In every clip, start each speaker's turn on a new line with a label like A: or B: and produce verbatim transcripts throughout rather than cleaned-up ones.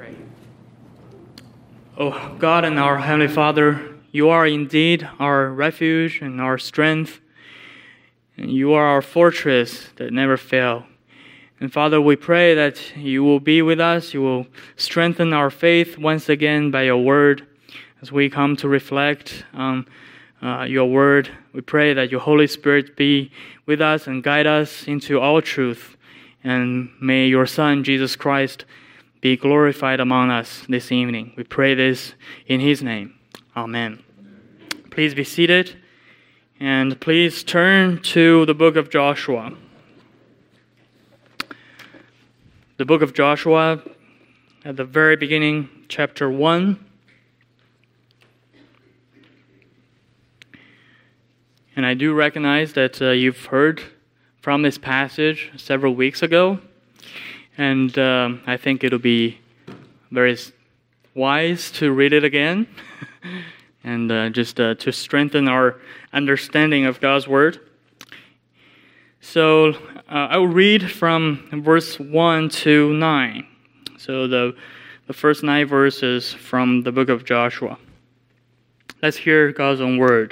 A: pray. Oh God and our Heavenly Father, you are indeed our refuge and our strength, and you are our fortress that never fails. And Father, we pray that you will be with us, you will strengthen our faith once again by your word. As we come to reflect on uh, your word, we pray that your Holy Spirit be with us and guide us into all truth. And may your Son, Jesus Christ, be glorified among us this evening. We pray this in his name. Amen. Please be seated, and please turn to the book of Joshua. The book of Joshua, at the very beginning, chapter one. And I do recognize that uh, you've heard from this passage several weeks ago, and um, I think it'll be very wise to read it again, and uh, just uh, to strengthen our understanding of God's Word. So uh, I will read from verse one to nine. So the, the first nine verses from the book of Joshua. Let's hear God's own word.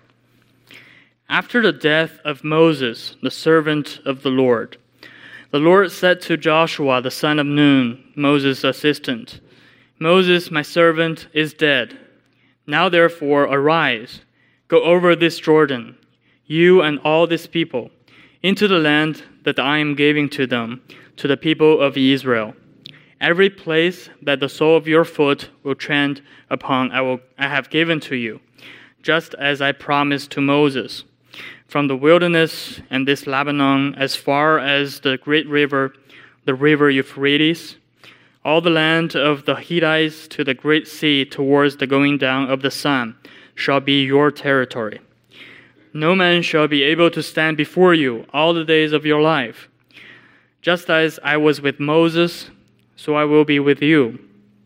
A: After the death of Moses, the servant of the Lord, the Lord said to Joshua, the son of Nun, Moses' assistant, Moses, my servant, is dead. Now therefore arise, go over this Jordan, you and all this people, into the land that I am giving to them, to the people of Israel. Every place that the sole of your foot will tread upon, I will I have given to you, just as I promised to Moses. From the wilderness and this Lebanon, as far as the great river, the river Euphrates, all the land of the Hittites to the great sea towards the going down of the sun shall be your territory. No man shall be able to stand before you all the days of your life. Just as I was with Moses, so I will be with you.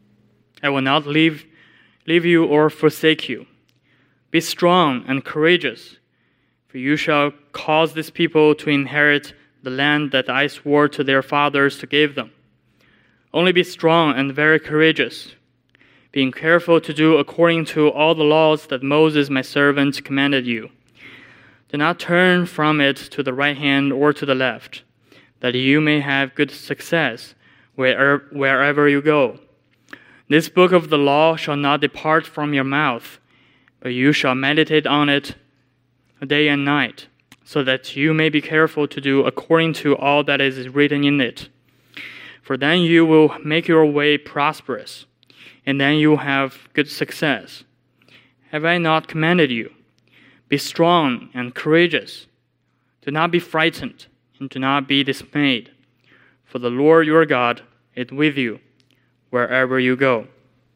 A: I will not leave, leave you or forsake you. Be strong and courageous, for you shall cause this people to inherit the land that I swore to their fathers to give them. Only be strong and very courageous, being careful to do according to all the laws that Moses my servant commanded you. Do not turn from it to the right hand or to the left, that you may have good success wherever, wherever you go. This book of the law shall not depart from your mouth, but you shall meditate on it day and night, so that you may be careful to do according to all that is written in it. For then you will make your way prosperous, and then you will have good success. Have I not commanded you? Be strong and courageous. Do not be frightened, and do not be dismayed. For the Lord your God is with you wherever you go.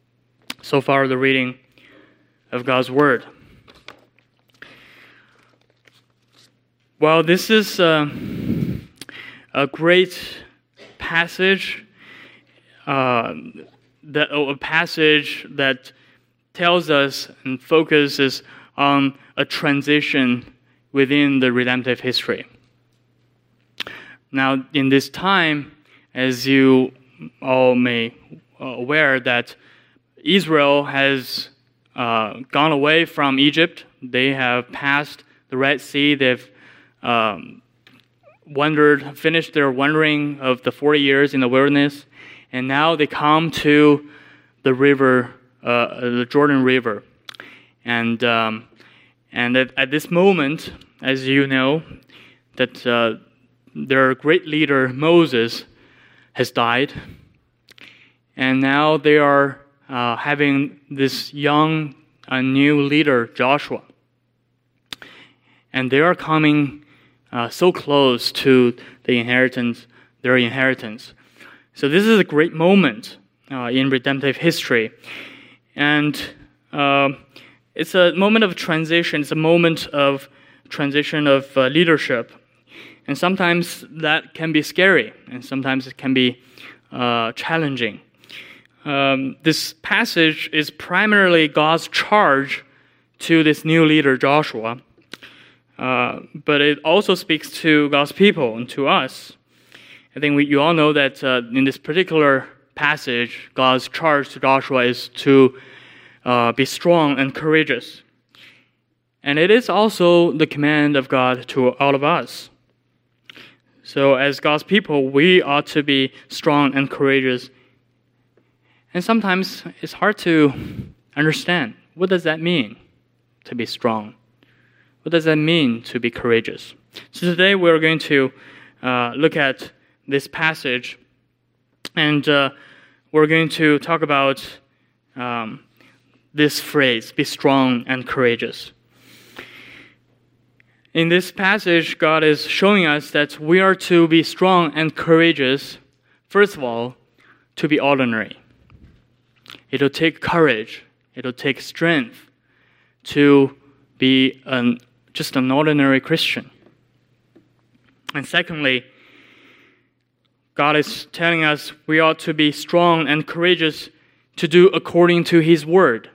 A: So far, the reading of God's Word. Well, this is uh, a great passage, uh, that, a passage that tells us and focuses on a transition within the redemptive history. Now, in this time, as you all may aware, that Israel has uh, gone away from Egypt. They have passed the Red Sea. They've um, wandered, finished their wandering of the forty years in the wilderness, and now they come to the river, uh, the Jordan River, and um, and at, at this moment, as you know, that uh, their great leader Moses has died, and now they are uh, having this young, uh, new leader Joshua, and they are coming uh, so close to the inheritance, their inheritance. So this is a great moment uh, in redemptive history, and uh, it's a moment of transition. It's a moment of transition of uh, leadership, and sometimes that can be scary, and sometimes it can be uh, challenging. Um, this passage is primarily God's charge to this new leader, Joshua, uh, but it also speaks to God's people and to us. I think we, you all know that uh, in this particular passage, God's charge to Joshua is to uh, be strong and courageous. And it is also the command of God to all of us. So as God's people, we ought to be strong and courageous. And sometimes it's hard to understand. What does that mean, to be strong? What does that mean, to be courageous? So today we're going to uh, look at this passage, and uh, we're going to talk about um, this phrase, be strong and courageous. In this passage, God is showing us that we are to be strong and courageous, first of all, to be ordinary. It'll take courage, it'll take strength to be an, just an ordinary Christian. And secondly, God is telling us we ought to be strong and courageous to do according to His word.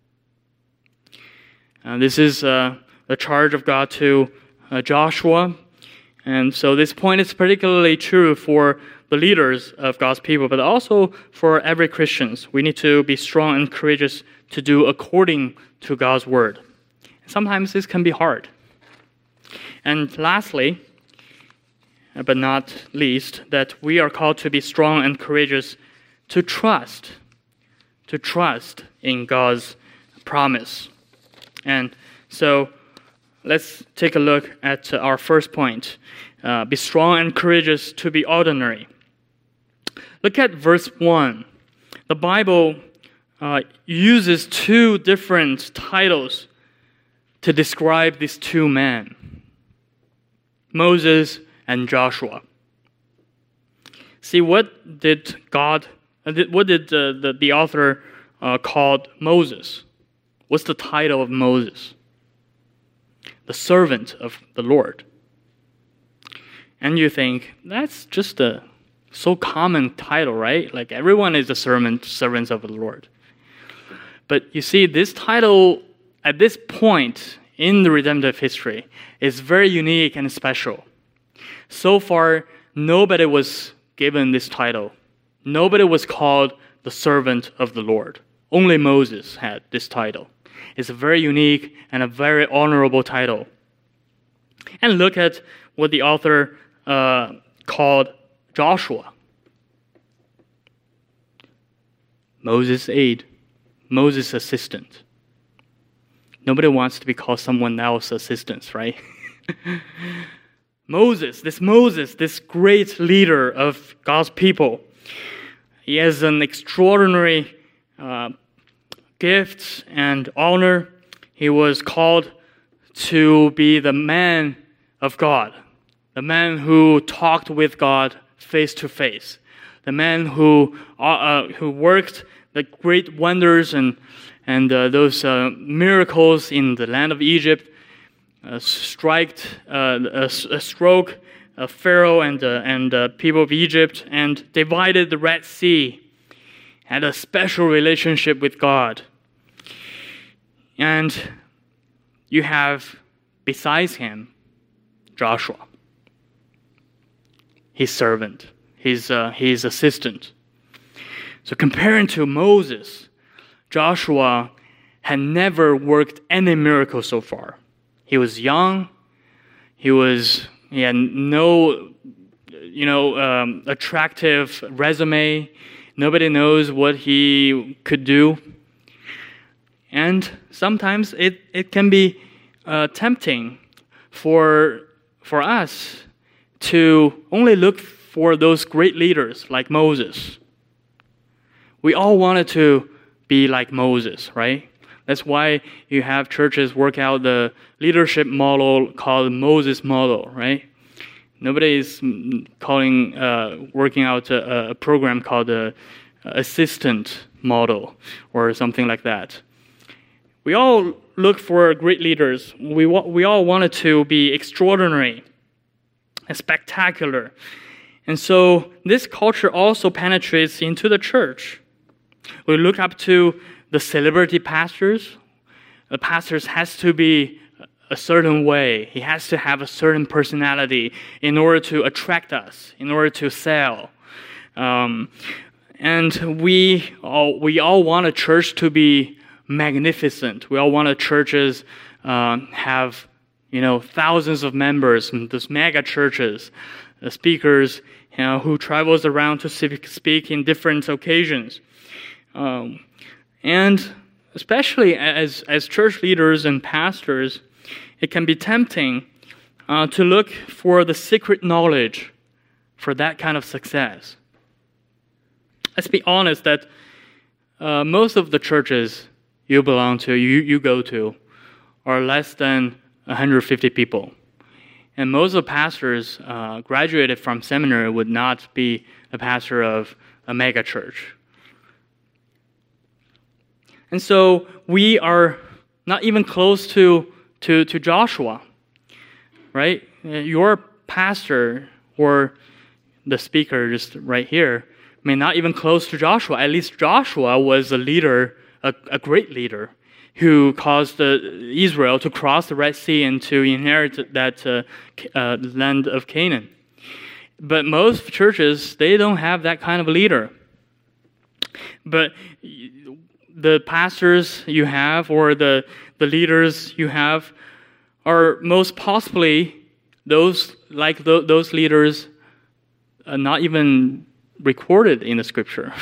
A: Uh, this is uh, the charge of God to uh, Joshua. And so this point is particularly true for the leaders of God's people, but also for every Christian. We need to be strong and courageous to do according to God's word. Sometimes this can be hard. And lastly, but not least, that we are called to be strong and courageous to trust, to trust in God's promise. And so let's take a look at our first point. Uh, be strong and courageous to be ordinary. Look at verse one. The Bible uh, uses two different titles to describe these two men, Moses and Joshua. See, what did God, what did the, the, the author uh, called Moses? What's the title of Moses? The servant of the Lord. And you think, that's just a so common title, right? Like everyone is a servant, servants of the Lord. But you see, this title at this point in the redemptive history is very unique and special. So far, nobody was given this title. Nobody was called the servant of the Lord. Only Moses had this title. It's a very unique and a very honorable title. And look at what the author uh, called Joshua. Moses' aide, Moses' assistant. Nobody wants to be called someone else's assistant, right? Moses, this Moses, this great leader of God's people, he has an extraordinary uh, gift and honor. He was called to be the man of God, the man who talked with God face to face, the man who uh, uh, who worked the great wonders and and uh, those uh, miracles in the land of Egypt. Uh, striked uh, a, a stroke of Pharaoh and uh, and uh, people of Egypt and divided the Red Sea. Had a special relationship with God. And you have besides him Joshua, his servant, his uh, his assistant. So comparing to Moses, Joshua had never worked any miracle so far. He was young. He was he had no, you know, um, attractive resume. Nobody knows what he could do. And sometimes it, it can be uh, tempting for for us to only look for those great leaders like Moses. We all wanted to be like Moses, right? That's why you have churches work out the leadership model called Moses model, right? Nobody is calling uh, working out a, a program called the assistant model or something like that. We all look for great leaders. We we all wanted to be extraordinary and spectacular, and so this culture also penetrates into the church. We look up to the celebrity pastors. The pastors has to be a certain way. He has to have a certain personality in order to attract us, in order to sell. Um, And we all, we all want a church to be magnificent. We all want a churches uh, have, you know, thousands of members, and those mega churches, the speakers, you know, who travels around to speak in different occasions. Um, and especially as, as church leaders and pastors, it can be tempting uh, to look for the secret knowledge for that kind of success. Let's be honest that uh, most of the churches you belong to, you, you go to, are less than one hundred fifty people. And most of the pastors uh, graduated from seminary would not be a pastor of a mega church. And so we are not even close to, to, to Joshua, right? Your pastor or the speaker just right here may not even close to Joshua. At least Joshua was a leader, a, a great leader, who caused the, Israel to cross the Red Sea and to inherit that uh, uh, land of Canaan. But most churches, they don't have that kind of a leader. But the pastors you have or the, the leaders you have are most possibly those, like th- those leaders, uh, not even recorded in the scripture.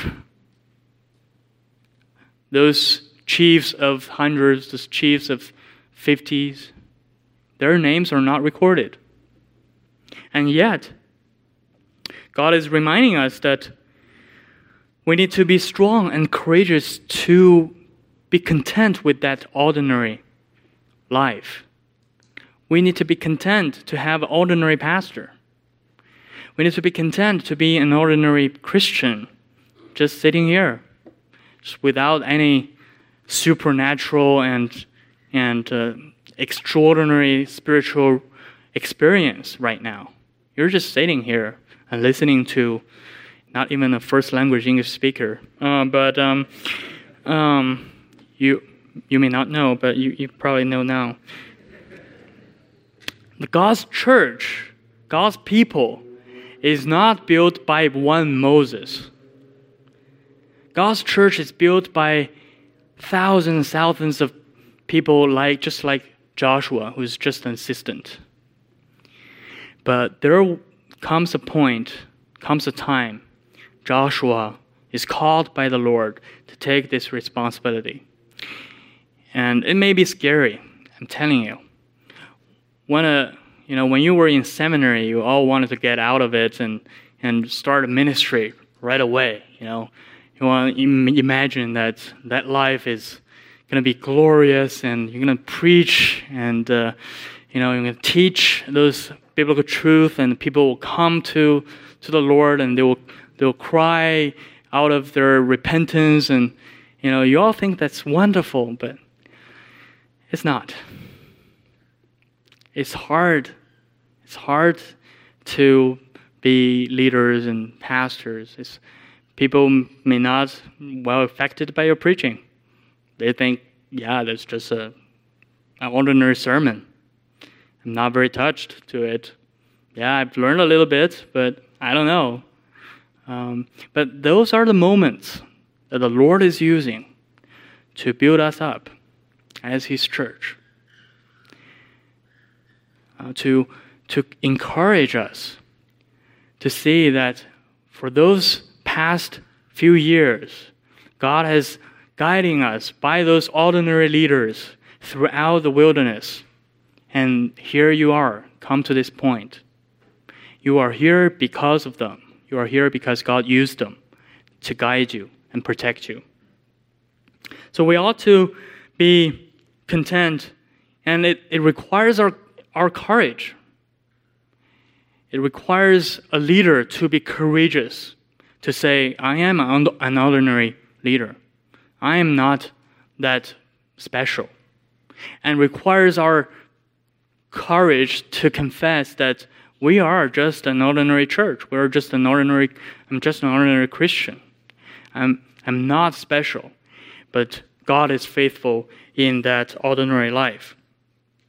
A: Those chiefs of hundreds, those chiefs of fifties, their names are not recorded. And yet, God is reminding us that we need to be strong and courageous to be content with that ordinary life. We need to be content to have an ordinary pastor. We need to be content to be an ordinary Christian, just sitting here, just without any supernatural and and uh, extraordinary spiritual experience right now. You're just sitting here and listening to not even a first language English speaker, uh, but um, um, you you may not know, but you, you probably know now. God's church, God's people, is not built by one Moses. God's church is built by thousands, thousands of people, like just like Joshua, who's just an assistant. But there comes a point, comes a time, Joshua is called by the Lord to take this responsibility. And it may be scary, I'm telling you. When a you know when you were in seminary, you all wanted to get out of it and and start a ministry right away. You know, you want to imagine that that life is going to be glorious, and you're going to preach, and uh, you know you're going to teach those biblical truth, and people will come to to the Lord, and they will they will cry out of their repentance, and you know you all think that's wonderful, but it's not. It's hard. It's hard to be leaders and pastors. It's, people may not well affected by your preaching. They think, yeah, that's just a an ordinary sermon. I'm not very touched to it. Yeah, I've learned a little bit, but I don't know. Um, but those are the moments that the Lord is using to build us up as His church. Uh, to to encourage us to see that for those past few years, God has guiding us by those ordinary leaders throughout the wilderness. And here you are, come to this point. You are here because of them. You are here because God used them to guide you and protect you. So we ought to be content, and it, it requires our Our courage. It requires a leader to be courageous, to say, I am an ordinary leader. I am not that special. And requires our courage to confess that we are just an ordinary church. We're just an ordinary, I'm just an ordinary Christian. I'm, I'm not special, but God is faithful in that ordinary life.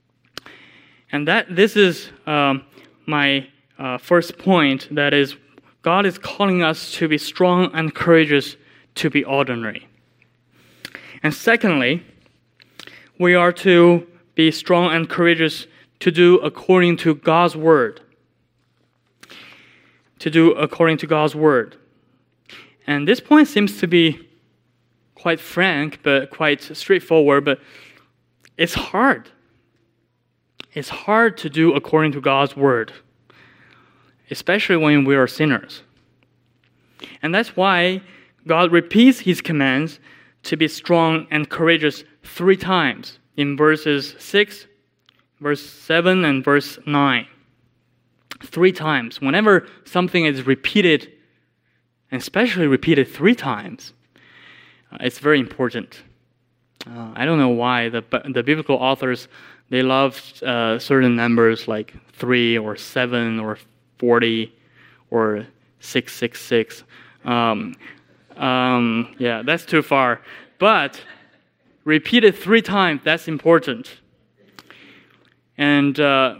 A: And that this is um, my uh, first point, that is God is calling us to be strong and courageous, to be ordinary. And secondly, we are to be strong and courageous to do according to God's word. To do according to God's word. And this point seems to be quite frank, but quite straightforward, but it's hard. It's hard to do according to God's word, especially when we are sinners. And that's why God repeats his commands to be strong and courageous three times in verses six, verse seven, and verse nine. Three times. Whenever something is repeated, and especially repeated three times, uh, it's very important. Uh, I don't know why the the biblical authors, they love uh, certain numbers like three or seven or forty or six six six. Um, um, yeah, that's too far. But repeated three times, that's important. And uh,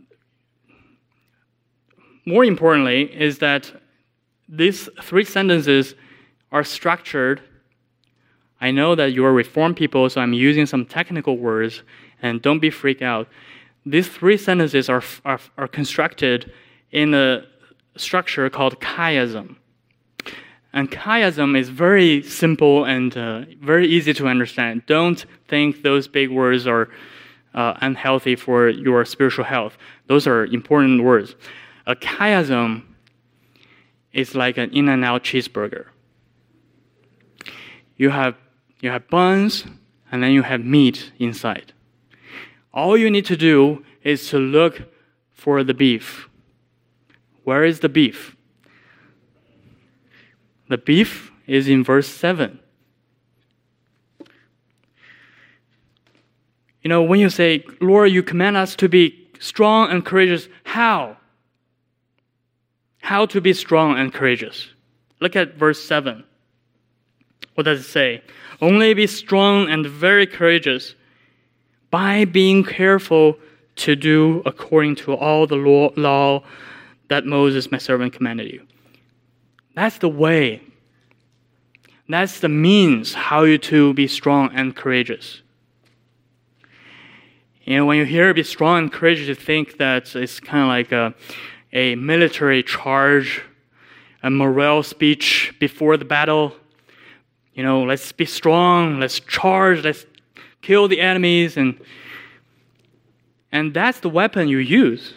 A: more importantly is that these three sentences are structured. I know that you're Reformed people, so I'm using some technical words, and don't be freaked out. These three sentences are, are, are constructed in a structure called chiasm. And chiasm is very simple and uh, very easy to understand. Don't think those big words are uh, unhealthy for your spiritual health. Those are important words. A chiasm is like an In-N-Out cheeseburger. You have you have buns, and then you have meat inside. All you need to do is to look for the beef. Where is the beef? The beef is in verse seven. You know, when you say, Lord, you command us to be strong and courageous, how? How to be strong and courageous? Look at verse seven. What does it say? Only be strong and very courageous by being careful to do according to all the law, law that Moses, my servant, commanded you. That's the way. That's the means how you to be strong and courageous. You know, when you hear be strong and courageous, you think that it's kind of like a, a military charge, a morale speech before the battle. You know, let's be strong, let's charge, let's kill the enemies, and and that's the weapon you use.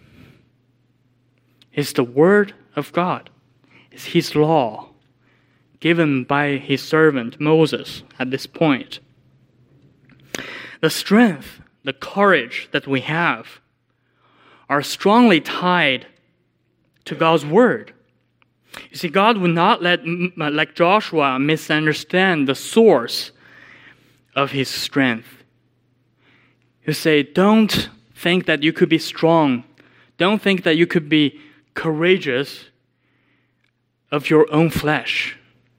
A: It's the word of God. It's his law given by his servant Moses at this point. The strength, the courage that we have are strongly tied to God's word. You see, God would not let, like Joshua, misunderstand the source of his strength. You say, don't think that you could be strong. Don't think that you could be courageous of your own flesh.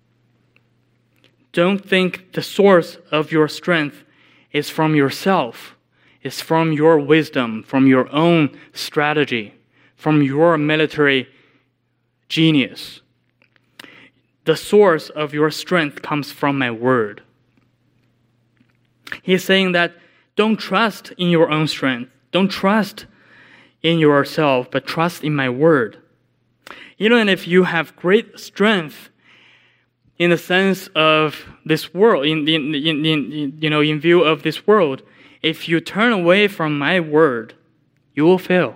A: Don't think the source of your strength is from yourself. It's from your wisdom, from your own strategy, from your military genius. The source of your strength comes from my word. He's saying that don't trust in your own strength. Don't trust in yourself, but trust in my word. Even if you have great strength in the sense of this world, in, in, in, in, you know, in view of this world, if you turn away from my word, you will fail.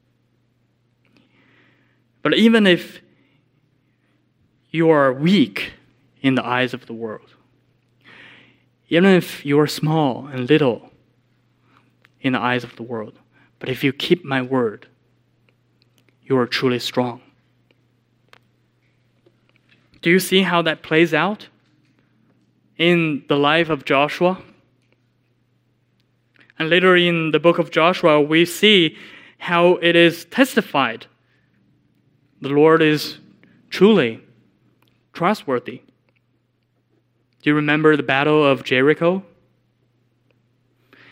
A: But even if you are weak in the eyes of the world, even if you are small and little in the eyes of the world, but if you keep my word, you are truly strong. Do you see how that plays out in the life of Joshua? And later in the book of Joshua, we see how it is testified. The Lord is truly trustworthy. Do you remember the battle of Jericho?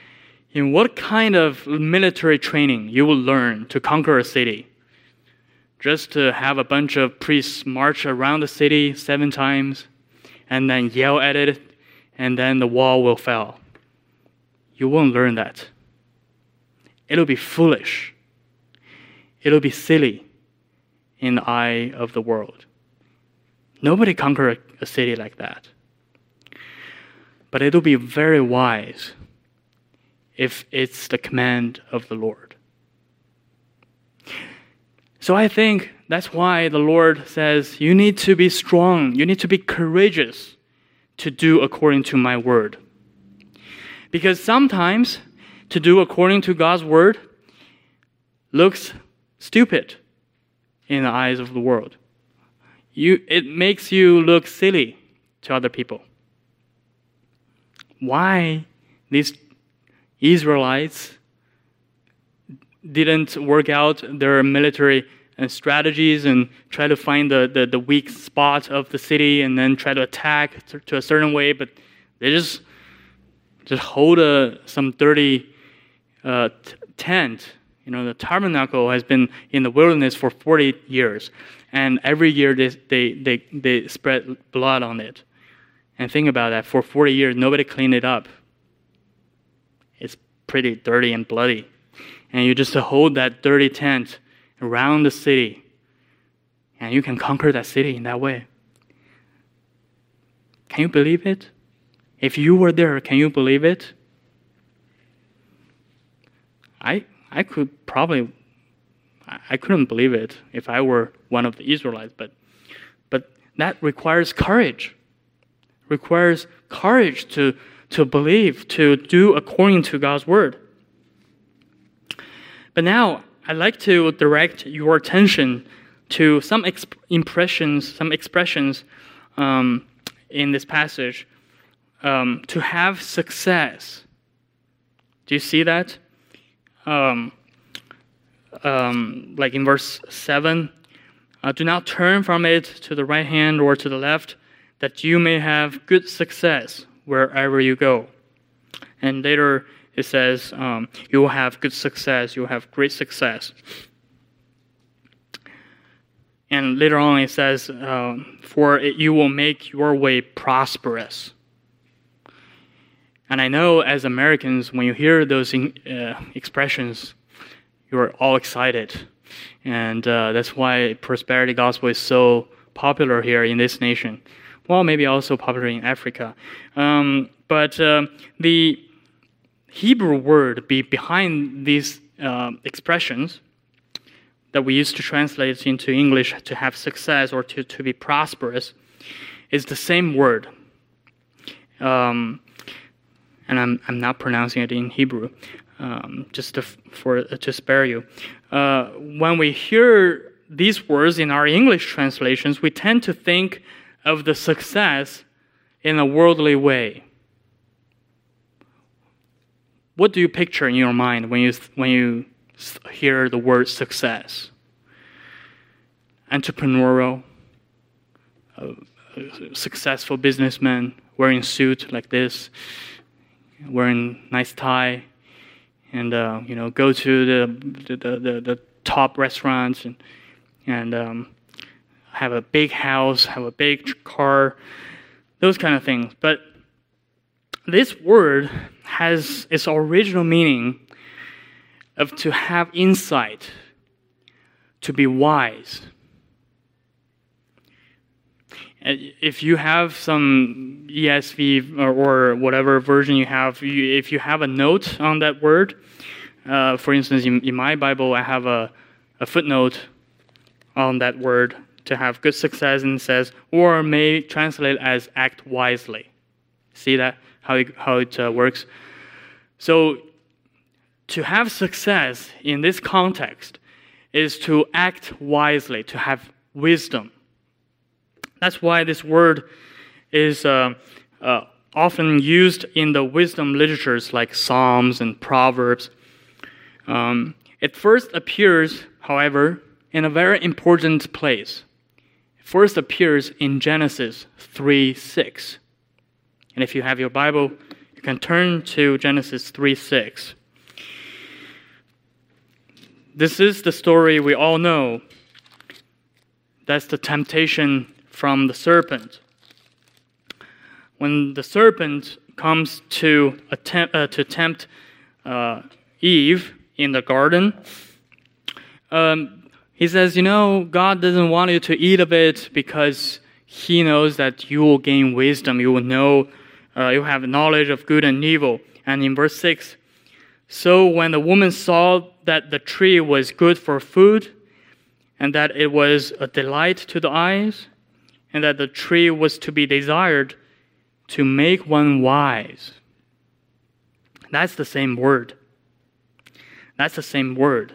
A: In what kind of military training you will learn to conquer a city? just to have a bunch of priests march around the city seven times and then yell at it, and then the wall will fall. You won't learn that. It'll be foolish. It'll be silly in the eye of the world. Nobody conquered a city like that. But it'll be very wise if it's the command of the Lord. So I think that's why the Lord says, you need to be strong, you need to be courageous to do according to my word. Because sometimes to do according to God's word looks stupid in the eyes of the world. You, it makes you look silly to other people. Why these Israelites didn't work out their military strategies and try to find the, the, the weak spot of the city and then try to attack to, to a certain way, but they just just hold a, some dirty uh, t- tent. You know, the tabernacle has been in the wilderness for forty years, and every year they they they, they spread blood on it. And think about that, for forty years, nobody cleaned it up. It's pretty dirty and bloody. And you just hold that dirty tent around the city, and you can conquer that city in that way. Can you believe it? If you were there, can you believe it? I I could probably, I couldn't believe it if I were one of the Israelites, but but that requires courage. Requires courage to, to believe, to do according to God's word. But now, I'd like to direct your attention to some exp- impressions, some expressions um, in this passage. Um, to have success. Do you see that? Um, um, like in verse seven, uh, do not turn from it to the right hand or to the left, that you may have good success wherever you go. And later it says, um, you will have good success, you will have great success. And later on it says, uh, for it, you will make your way prosperous. And I know as Americans, when you hear those uh, expressions, you're all excited. And uh, that's why prosperity gospel is so popular here in this nation. Well, maybe also popular in Africa. Um, but uh, the Hebrew word be behind these uh, expressions that we used to translate into English to have success or to, to be prosperous is the same word. Um, and I'm I'm not pronouncing it in Hebrew, um, just to, for to spare you. Uh, when we hear these words in our English translations, we tend to think of the success in a worldly way. What do you picture in your mind when you when you hear the word success? Entrepreneurial, uh, successful businessman wearing a suit like this, wearing nice tie, and uh, you know go to the the, the, the top restaurants and and um, have a big house, have a big car, those kind of things. But this word has its original meaning of to have insight, to be wise. If you have some E S V or, or whatever version you have, you, if you have a note on that word, uh, for instance, in, in my Bible, I have a, a footnote on that word to have good success, and it says, or may translate as act wisely. See that, how it, how it uh, works? So, to have success in this context is to act wisely, to have wisdom. That's why this word is uh, uh, often used in the wisdom literatures like Psalms and Proverbs. Um, it first appears, however, in a very important place. It first appears in Genesis three six. And if you have your Bible, you can turn to Genesis three six. This is the story we all know. That's the temptation from the serpent. When the serpent comes to attempt uh, to tempt uh, Eve in the garden, um, he says, you know, God doesn't want you to eat of it because He knows that you will gain wisdom. You will know, uh, you have knowledge of good and evil. And in verse six, so when the woman saw that the tree was good for food, and that it was a delight to the eyes, and that the tree was to be desired to make one wise. That's the same word. That's the same word.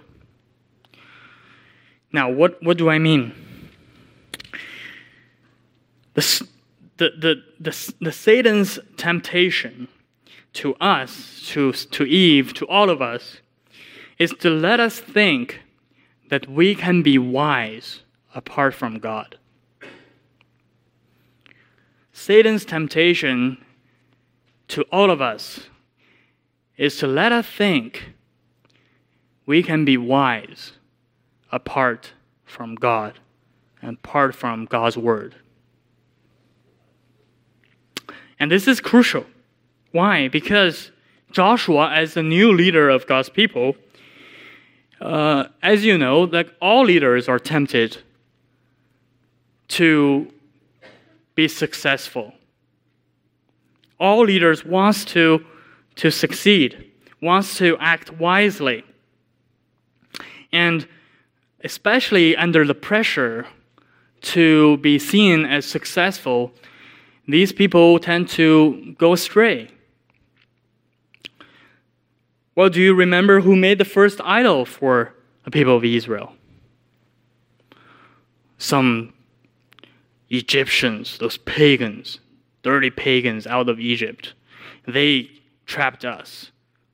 A: Now, what, what do I mean? The, the, the, the, the Satan's temptation to us, to, to Eve, to all of us, is to let us think that we can be wise apart from God. Satan's temptation to all of us is to let us think we can be wise apart from God and apart from God's word. And this is crucial. Why? Because Joshua, as the new leader of God's people, uh, as you know, like all leaders are tempted to be successful. All leaders wants to, to succeed, wants to act wisely. And especially under the pressure to be seen as successful, these people tend to go astray. Well, do you remember who made the first idol for the people of Israel? Some Egyptians, those pagans, dirty pagans out of Egypt. They trapped us.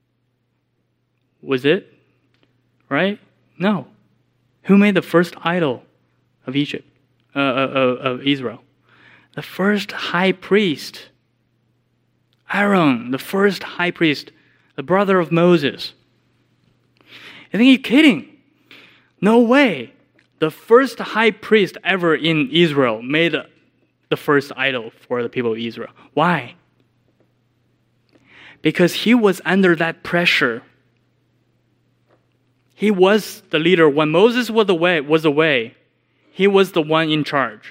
A: Was it? Right? No. Who made the first idol of Egypt, uh, uh, of Israel? The first high priest, Aaron, the first high priest, the brother of Moses. I think you're kidding. No way. The first high priest ever in Israel made the first idol for the people of Israel. Why? Because he was under that pressure. He was the leader. When Moses was away, was away, he was the one in charge.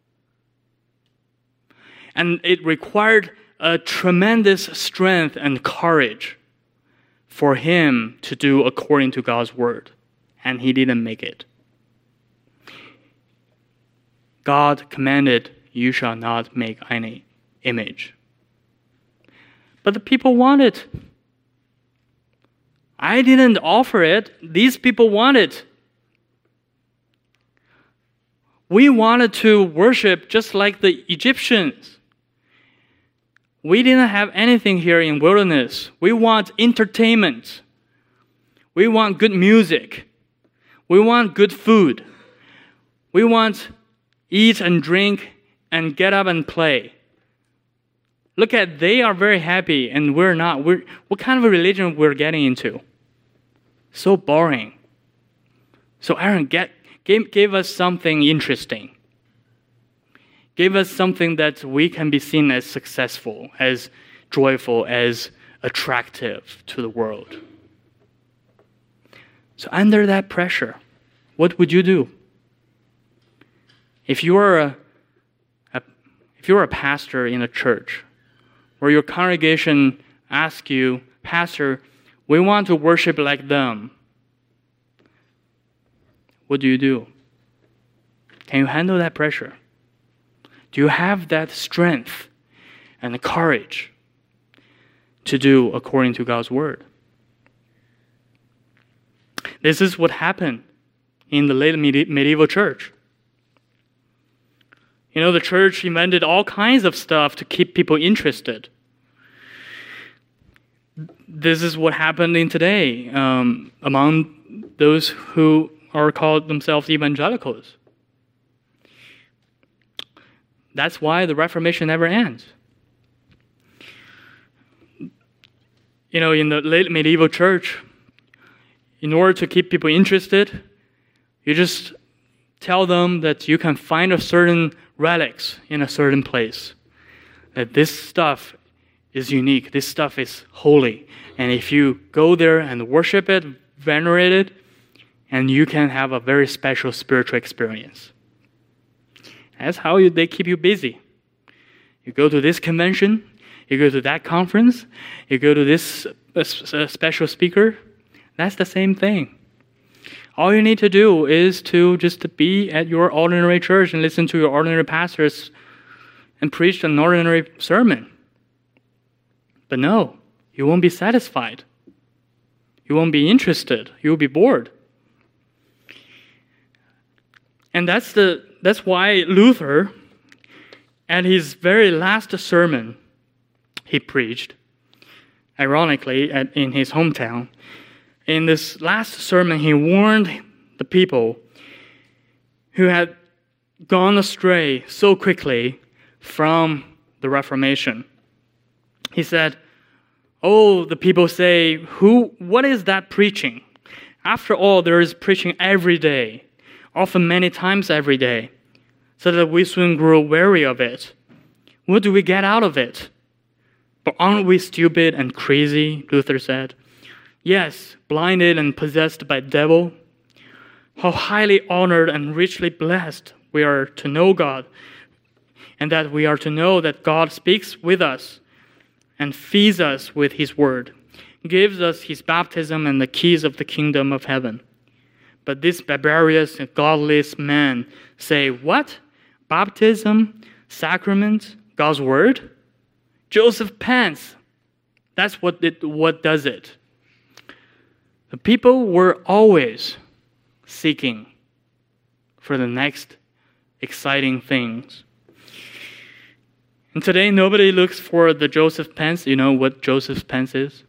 A: And it required a tremendous strength and courage for him to do according to God's word. And he didn't make it. God commanded, you shall not make any image. But the people want it. I didn't offer it. These people want it. We wanted to worship just like the Egyptians. We didn't have anything here in wilderness. We want entertainment. We want good music. We want good food. We want eat and drink and get up and play. Look at, they are very happy and we're not. We're, what kind of a religion we're getting into? So boring. So Aaron, get, give, give us something interesting. Give us something that we can be seen as successful, as joyful, as attractive to the world. So under that pressure, what would you do? If you are a, a if you're a pastor in a church, where your congregation asks you, Pastor, we want to worship like them, what do you do? Can you handle that pressure? Do you have that strength and courage to do according to God's word? This is what happened in the late medieval church. You know, the church invented all kinds of stuff to keep people interested. This is what happened in today um, among those who are called themselves evangelicals. That's why the Reformation never ends. You know, in the late medieval church, in order to keep people interested, you just tell them that you can find a certain relics in a certain place. That this stuff is unique. This stuff is holy. And if you go there and worship it, venerate it, and you can have a very special spiritual experience. That's how you, they keep you busy. You go to this convention, you go to that conference, you go to this uh, special speaker. That's the same thing. All you need to do is to just be at your ordinary church and listen to your ordinary pastors and preach an ordinary sermon. But no, you won't be satisfied. You won't be interested. You'll be bored. And that's the that's why Luther, at his very last sermon he preached, ironically, at, in his hometown, in this last sermon, he warned the people who had gone astray so quickly from the Reformation. He said, "Oh, the people say, who? What is that preaching? After all, there is preaching every day, often many times every day, so that we soon grow weary of it. What do we get out of it? But aren't we stupid and crazy?" Luther said. "Yes, blinded and possessed by the devil. How highly honored and richly blessed we are to know God, and that we are to know that God speaks with us and feeds us with His word, gives us His baptism and the keys of the kingdom of heaven. But these barbarous and godless men say, what? Baptism, sacrament, God's word? Joseph Pence, that's what it, what does it." The people were always seeking for the next exciting things. And today, nobody looks for the Joseph Pence. You know what Joseph Pence is?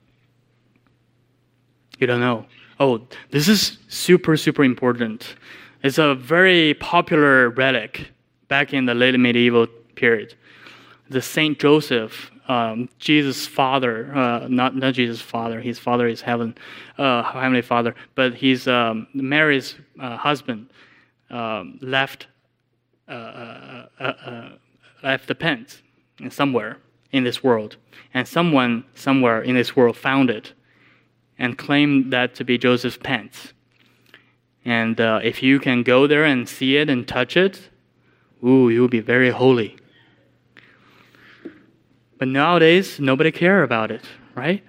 A: You don't know. Oh, this is super, super important. It's a very popular relic back in the late medieval period. The Saint Joseph, um, Jesus' father, uh, not not Jesus' father. His father is heaven, uh, heavenly Father. But he's um, Mary's uh, husband um, left uh, uh, uh, uh, left the pence somewhere in this world, and someone somewhere in this world found it and claimed that to be Joseph's pence. And uh, if you can go there and see it and touch it, ooh, you'll be very holy. But nowadays, nobody cares about it, right?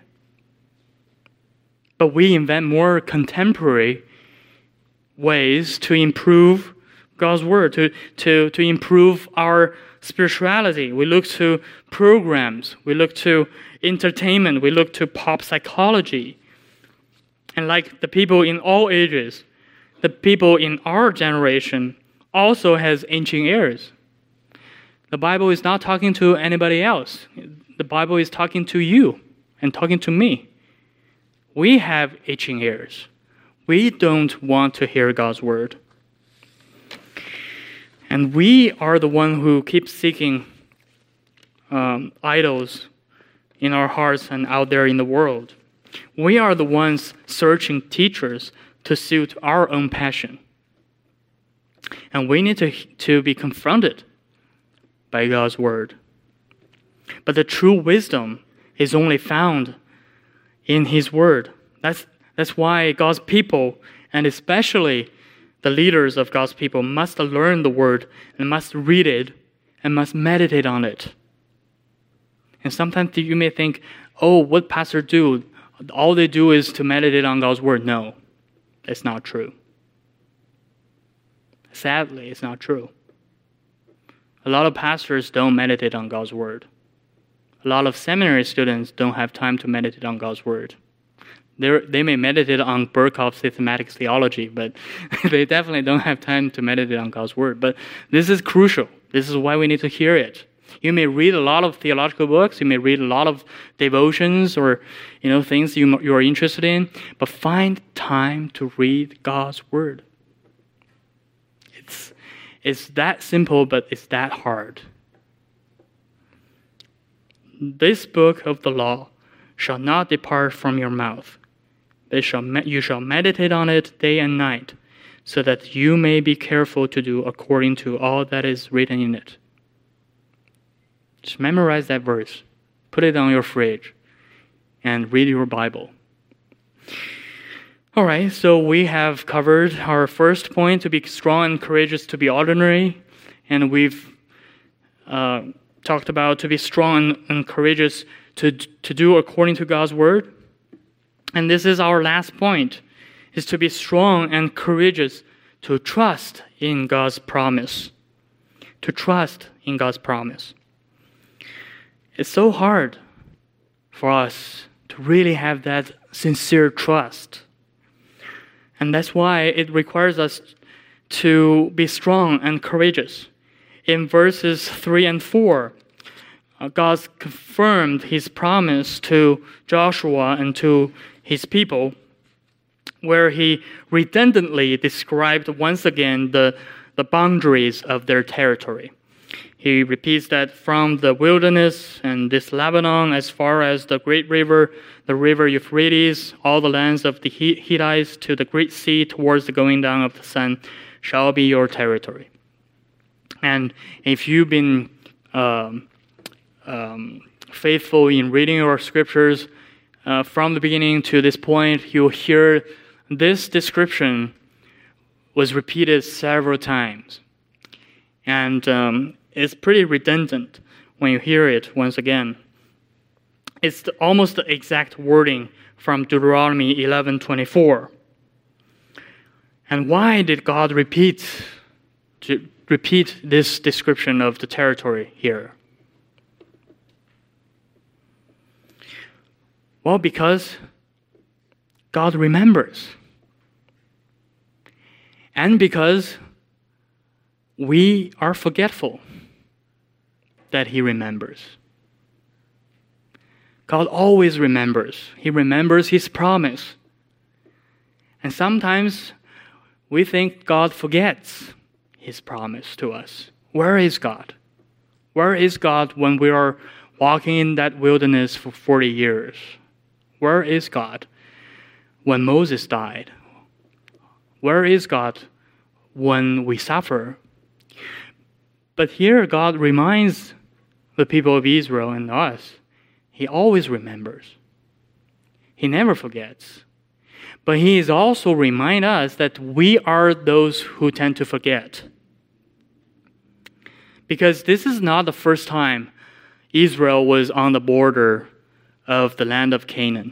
A: But we invent more contemporary ways to improve God's word, to, to, to improve our spirituality. We look to programs, we look to entertainment, we look to pop psychology. And like the people in all ages, the people in our generation also has ancient ears. The Bible is not talking to anybody else. The Bible is talking to you and talking to me. We have itching ears. We don't want to hear God's word. And we are the one who keep seeking um, idols in our hearts and out there in the world. We are the ones searching teachers to suit our own passion. And we need to, to be confronted by God's word. But the true wisdom is only found in His word. That's, that's why God's people, and especially the leaders of God's people, must learn the word and must read it and must meditate on it. And sometimes you may think, oh, what pastors do, all they do is to meditate on God's word. No, it's not true. Sadly, it's not true. A lot of pastors don't meditate on God's word. A lot of seminary students don't have time to meditate on God's word. They're, they may meditate on Berkhof's systematic theology, but they definitely don't have time to meditate on God's word. But this is crucial. This is why we need to hear it. You may read a lot of theological books. You may read a lot of devotions or, you know, things you, you are interested in. But find time to read God's word. It's, it's that simple, but it's that hard. This book of the law shall not depart from your mouth. They shall me- you shall meditate on it day and night, so that you may be careful to do according to all that is written in it. Just memorize that verse. Put it on your fridge and read your Bible. All right, so we have covered our first point, to be strong and courageous, to be ordinary. And we've uh, talked about to be strong and courageous to, to do according to God's word. And this is our last point, is to be strong and courageous to trust in God's promise. To trust in God's promise. It's so hard for us to really have that sincere trust. And that's why it requires us to be strong and courageous. In verses three and four, uh, God confirmed his promise to Joshua and to his people, where he redundantly described once again the, the boundaries of their territory. He repeats that from the wilderness and this Lebanon as far as the great river, the river Euphrates, all the lands of the Hittites to the great sea towards the going down of the sun shall be your territory. And if you've been um, um, faithful in reading your scriptures uh, from the beginning to this point, you'll hear this description was repeated several times. And um, it's pretty redundant when you hear it once again. It's the, almost the exact wording from Deuteronomy eleven twenty-four. And why did God repeat to repeat this description of the territory here? Well, because God remembers. And because we are forgetful that he remembers. God always remembers. He remembers his promise. And sometimes we think God forgets his promise to us. Where is God? Where is God when we are walking in that wilderness for forty years? Where is God when Moses died? Where is God when we suffer? But here God reminds the people of Israel and us, he always remembers. He never forgets. But he is also remind us that we are those who tend to forget. Because this is not the first time Israel was on the border of the land of Canaan.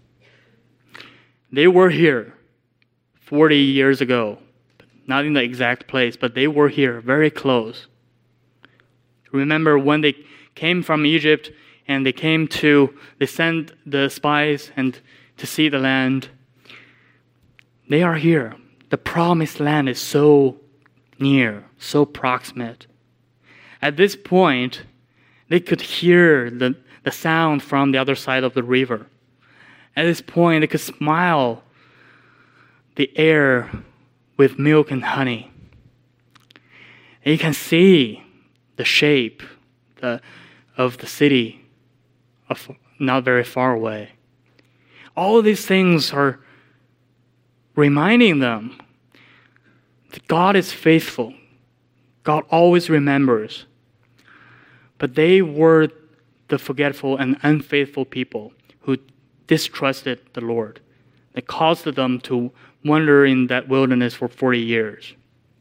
A: They were here forty years ago. Not in the exact place, but they were here, very close. Remember when they came from Egypt and they came to, they sent the spies and to see the land. They are here. The promised land is so near, so proximate. At this point, they could hear the, the sound from the other side of the river. At this point, they could smell the air with milk and honey. And you can see the shape the, of the city of not very far away. All these things are reminding them that God is faithful. God always remembers. But they were the forgetful and unfaithful people who distrusted the Lord. That caused them to wander in that wilderness for forty years.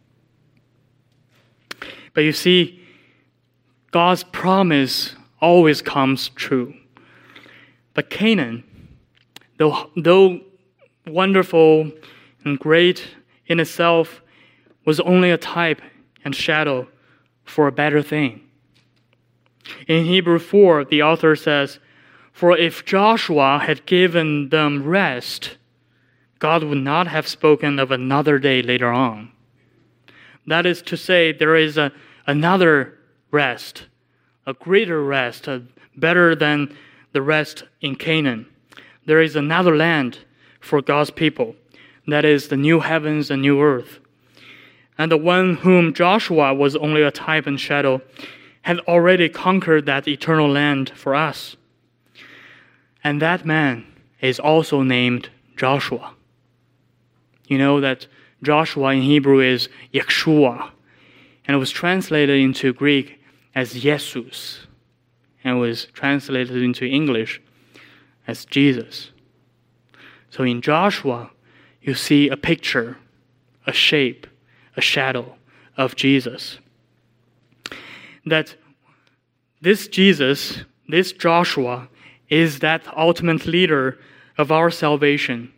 A: But you see, God's promise always comes true. But Canaan, though, though wonderful and great in itself, was only a type and shadow for a better thing. In Hebrews four, the author says, "For if Joshua had given them rest, God would not have spoken of another day later on." That is to say, there is a, another rest, a greater rest, a better than the rest in Canaan. There is another land for God's people. That is the new heavens and new earth. And the one whom Joshua was only a type and shadow had already conquered that eternal land for us. And that man is also named Joshua. You know that Joshua in Hebrew is Yeshua, and it was translated into Greek as Jesus, and was translated into English as Jesus. So in Joshua, you see a picture, a shape, a shadow of Jesus. That this Jesus, this Joshua, is that ultimate leader of our salvation.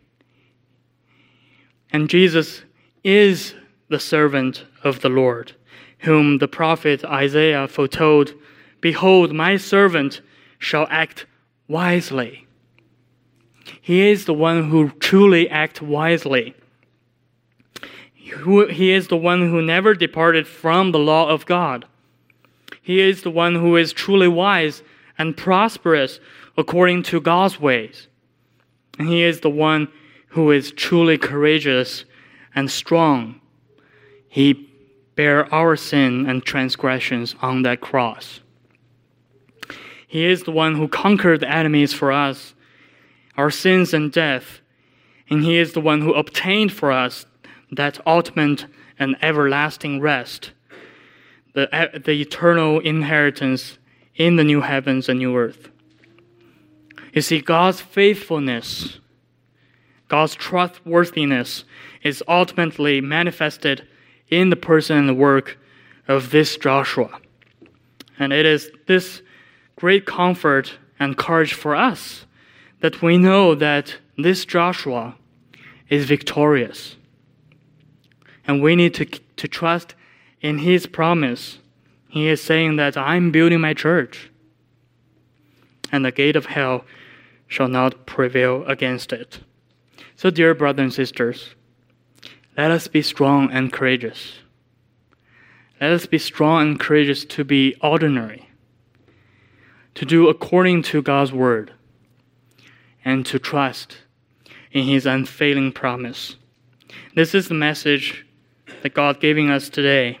A: And Jesus is the servant of the Lord, whom the prophet Isaiah foretold, "Behold, my servant shall act wisely." He is the one who truly acts wisely. He is the one who never departed from the law of God. He is the one who is truly wise and prosperous according to God's ways. And he is the one who is truly courageous and strong. He bare our sin and transgressions on that cross. He is the one who conquered the enemies for us, our sins and death, and he is the one who obtained for us that ultimate and everlasting rest, the, the eternal inheritance in the new heavens and new earth. You see, God's faithfulness, God's trustworthiness is ultimately manifested in the person and the work of this Joshua. And it is this great comfort and courage for us that we know that this Joshua is victorious. And we need to, to trust in his promise. He is saying that I'm building my church, and the gate of hell shall not prevail against it. So, dear brothers and sisters, let us be strong and courageous. Let us be strong and courageous to be ordinary, to do according to God's word, and to trust in his unfailing promise. This is the message that God giving us today.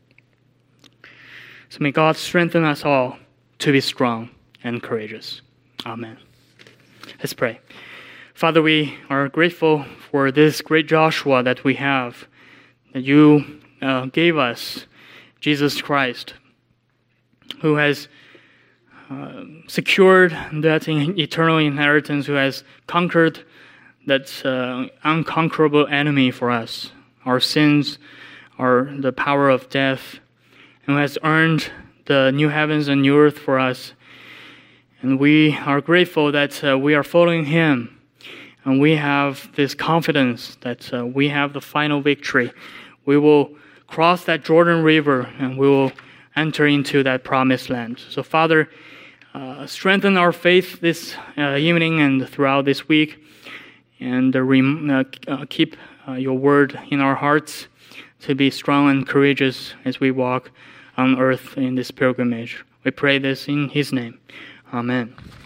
A: So may God strengthen us all to be strong and courageous. Amen. Let's pray. Father, we are grateful for this great Joshua that we have, that you uh, gave us, Jesus Christ, who has uh, secured that eternal inheritance, who has conquered that uh, unconquerable enemy for us, our sins, our the power of death, and who has earned the new heavens and new earth for us. And we are grateful that uh, we are following him, and we have this confidence that uh, we have the final victory. We will cross that Jordan River, and we will enter into that promised land. So, Father, uh, strengthen our faith this uh, evening and throughout this week, and uh, rem- uh, uh, keep uh, your word in our hearts to be strong and courageous as we walk on earth in this pilgrimage. We pray this in his name. Amen.